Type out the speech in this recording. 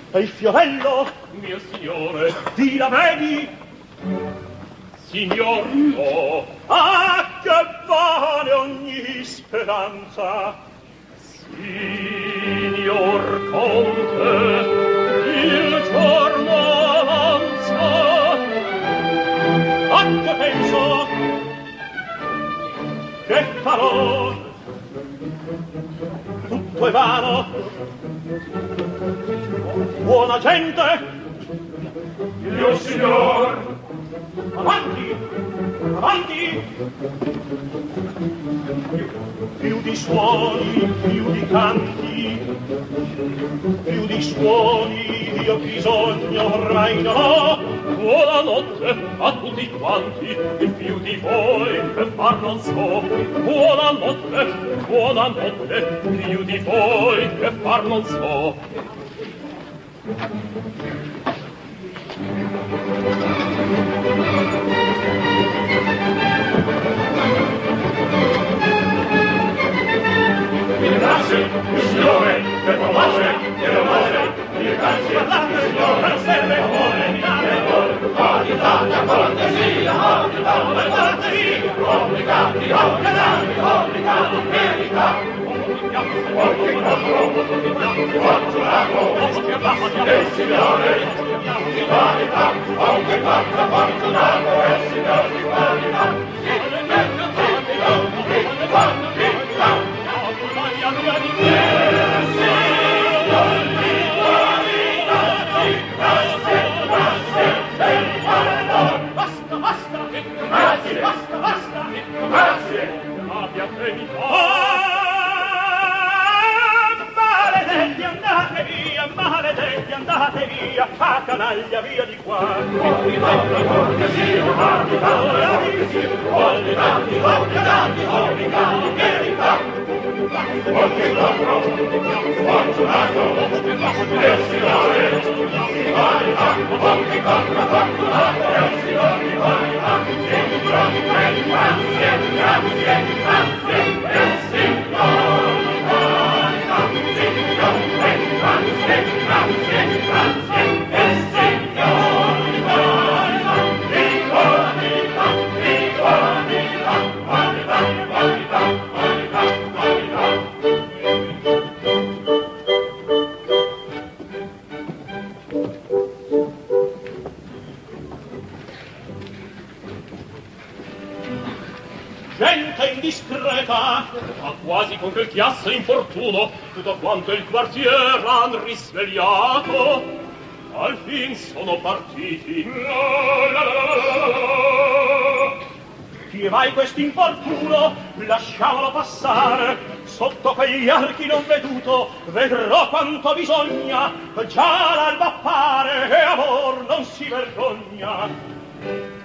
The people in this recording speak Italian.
E il fiovello? Mio signore. Di la vedi? Signor, no. Ah, che vale ogni speranza! Signor Conte, il giorno avanza. A che penso? Che farò? Tutto è vano. Buona gente! Mio signor! Avanti! Avanti! Più di suoni, più di canti, più di suoni io bisogno ormai non ho. Buonanotte a tutti quanti, e più di voi che far non so. Buonanotte, più di voi che far non so. Grazie, il Signore, per promozione, per amore, grazie, il Signore, non serve amore, l'Italia, cortesia, complicati, verità, fortunato, il Signore, di qualità, anche quanto fortunato, il Signore di qualità, Maledetti, andate via, a canaglia, via di qua. Gente indiscreta, ma quasi con quel chiasso infortuno, tutto quanto il quartier han risvegliato, al fin sono partiti. Chi mai quest'infortuno? Lasciamolo passare. Sotto quegli archi non veduto vedrò quanto bisogna. Già l'alba appare e amor non si vergogna.